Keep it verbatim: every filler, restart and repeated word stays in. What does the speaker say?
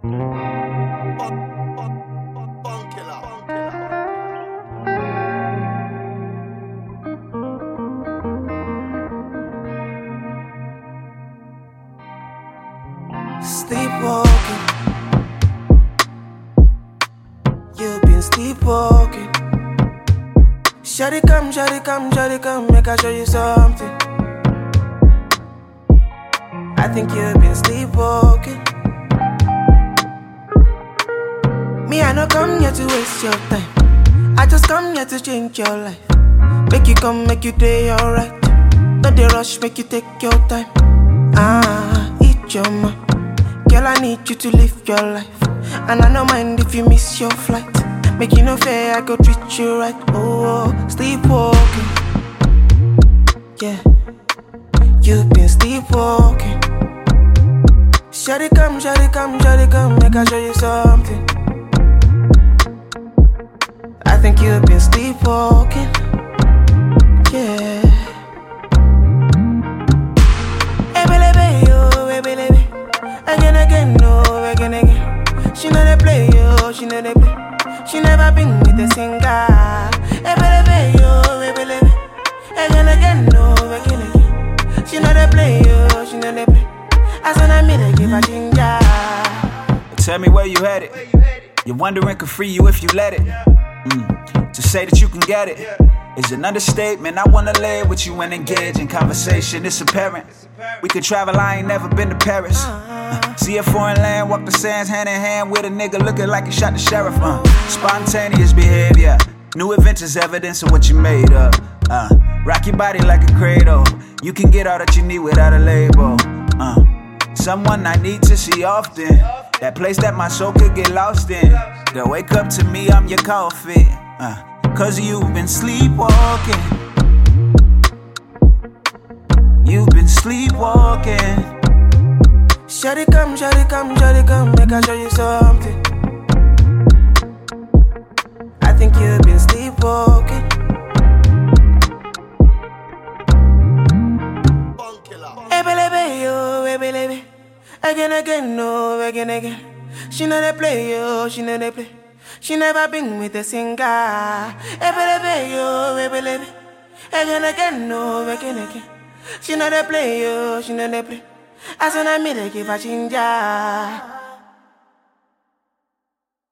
Sleepwalking, you've been sleepwalking. Shawty come, shawty come, shawty come, make I show you something. I think you've been sleepwalking. Me, I no come here to waste your time. I just come here to change your life. Make you come, make you day alright. Not the rush, make you take your time. Ah, eat your mind. Girl, I need you to live your life. And I don't mind if you miss your flight. Make you no fair, I go treat you right. Oh, sleepwalking. Yeah, you've been sleepwalking. Shawty come, shawty come, shawty come, make I show you something. I think you've been sleepwalking. Yeah. Hey, baby, yo, hey, baby. Again, again, no, again, again. She know they play, yo, she know they play. She never been with a singer. Hey, baby, yo, hey, baby. Again, again, no, again, again. She know they play, yo, she know they play. As when I meet her, give her ginger. Tell me where you headed. You're wondering could free you if you let it. Mm. To say that you can get it is an understatement. I wanna lay with you and engage in conversation. It's apparent we could travel. I ain't never been to Paris. Uh, see a foreign land, walk the sands hand in hand with a nigga looking like he shot the sheriff. Uh, spontaneous behavior, new adventures, evidence of what you made of. Uh, rock your body like a cradle. You can get all that you need without a label. Uh, someone I need to see often. That place that my soul could get lost in. They'll wake up to me, I'm your coffee. Uh, Cause you've been sleepwalking. You've been sleepwalking. Shawty come, shawty come, shawty come, make I show you something. I think you've been sleepwalking. Hey, baby, yo, hey, baby. Again, again, no, again, again. She know they play, yo, she know they play. She never been with a singer. Hey, baby, yo, hey, baby. Again, again, no, again, again. She know they play, yo, she know they play. As when I meet her, give her ginger.